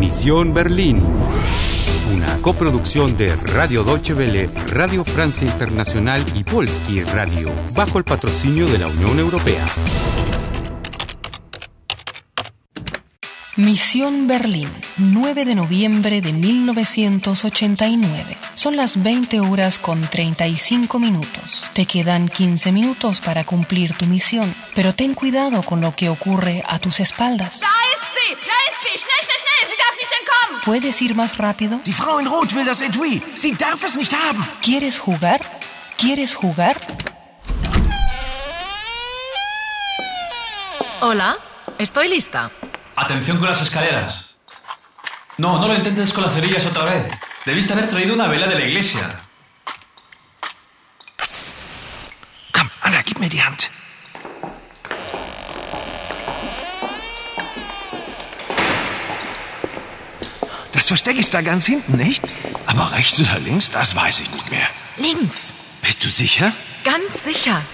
Misión Berlín, una coproducción de Radio Deutsche Welle, Radio Francia Internacional y Polski Radio, bajo el patrocinio de la Unión Europea. Misión Berlín, 9 de noviembre de 1989. Son las 20:35. Te quedan 15 minutos para cumplir tu misión, pero ten cuidado con lo que ocurre a tus espaldas. Da ist sie! Schnell! Sie darf nicht entkommen! ¿Puedes ir más rápido? Die Frau in Rot will das Etui. Sie darf es nicht haben. ¿Quieres jugar? ¿Quieres jugar? Hola, estoy lista. Atención con las escaleras. No lo intentes con las cerillas otra vez. Debiste haber traído una vela de la iglesia. Komm, Anna, gib mir die Hand. Das Versteck ist da ganz hinten, nicht? Aber rechts oder links, das weiß ich nicht mehr. Links. Bist du sicher? Ganz sicher.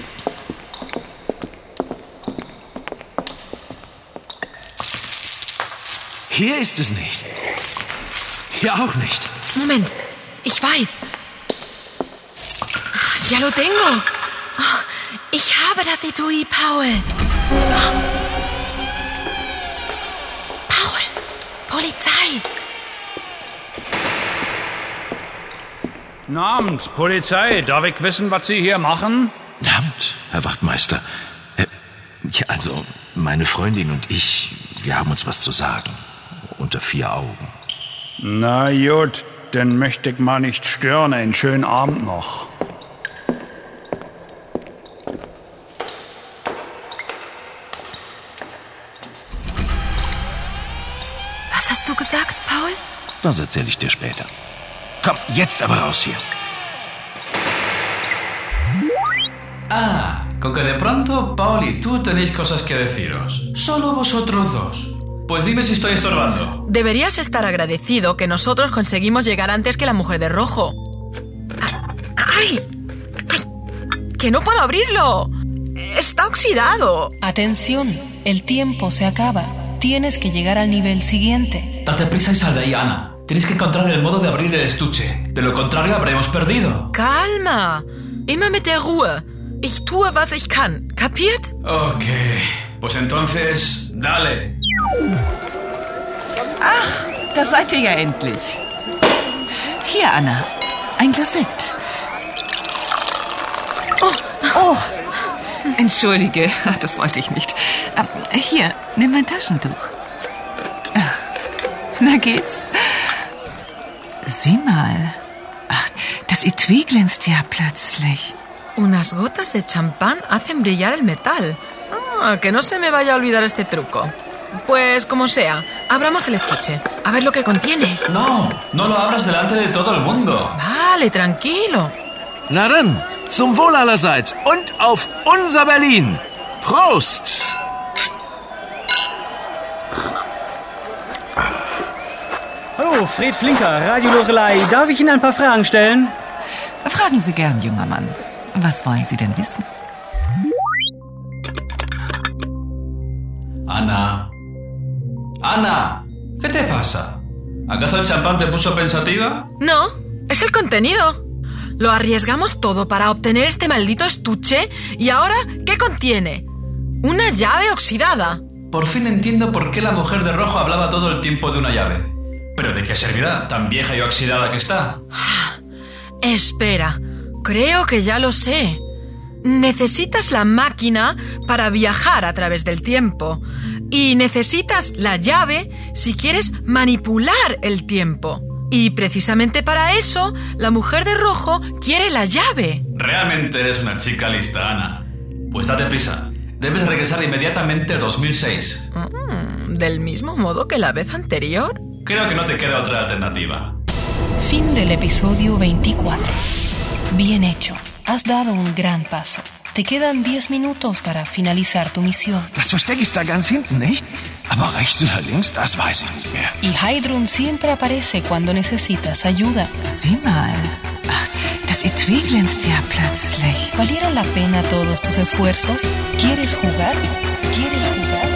Hier ist es nicht. Hier auch nicht. Moment, ich weiß. Ya lo tengo. Ich habe das Etui, Paul. Paul, Polizei. Guten Abend, Polizei. Darf ich wissen, was Sie hier machen? Guten Abend, Herr Wachtmeister. Ja, also, meine Freundin und ich, wir haben uns was zu sagen. Unter 4 Augen. Na gut, dann möchte ich mal nicht stören. Einen schönen Abend noch. Was hast du gesagt, Paul? Das erzähle ich dir später. Komm, jetzt aber raus hier. Con que de pronto Paul y tú tenéis cosas que deciros. Solo vosotros dos. Pues dime si estoy estorbando. Deberías estar agradecido que nosotros conseguimos llegar antes que la mujer de rojo. ¡Ay! ¡Que no puedo abrirlo! ¡Está oxidado! Atención, el tiempo se acaba. Tienes que llegar al nivel siguiente. Date prisa y sal de ahí, Ana. Tienes que encontrar el modo de abrir el estuche. De lo contrario, habremos perdido. Calma. Immer mit der Ruhe. Ich tue, was ich kann. ¿Kapiert? Ok. Pues entonces, dale. Ach, da seid ihr ja endlich. Hier, Anna, ein Glas Sekt. Oh, entschuldige, das wollte ich nicht. Hier, nimm mein Taschentuch. Na geht's? Sieh mal. Ach, das Etui glänzt ja plötzlich. Unas gotas de champán hacen brillar el metal. Que no se me vaya a olvidar este truco. Pues como sea, abramos el estuche. A ver lo que contiene. No lo abras delante de todo el mundo. Vale, tranquilo. Na dann, zum Wohl allerseits und auf unser Berlin. Prost! Hallo, Fred Flinker, Radio Lorelei. Darf ich Ihnen ein paar Fragen stellen? Fragen Sie gern, junger Mann. Was wollen Sie denn wissen? Ana, ¿qué te pasa? ¿Acaso el champán te puso pensativa? No, es el contenido. Lo arriesgamos todo para obtener este maldito estuche y ahora, ¿qué contiene? Una llave oxidada. Por fin entiendo por qué la mujer de rojo hablaba todo el tiempo de una llave. ¿Pero de qué servirá, tan vieja y oxidada que está? Espera, creo que ya lo sé. Necesitas la máquina para viajar a través del tiempo. Y necesitas la llave si quieres manipular el tiempo. Y precisamente para eso, la mujer de rojo quiere la llave. Realmente eres una chica lista, Ana. Pues date prisa. Debes regresar inmediatamente a 2006. ¿Del mismo modo que la vez anterior? Creo que no te queda otra alternativa. Fin del episodio 24. Bien hecho. Has dado un gran paso. Te quedan 10 minutos para finalizar tu misión. Das Versteck ist da ganz hinten, nicht? Aber rechts oder links, das weiß ich nicht mehr. Y Heidrun siempre aparece cuando necesitas ayuda. Sieh mal. Ach, das Etui glänzt ja plötzlich. ¿Valieron la pena todos tus esfuerzos? ¿Quieres jugar? ¿Quieres jugar?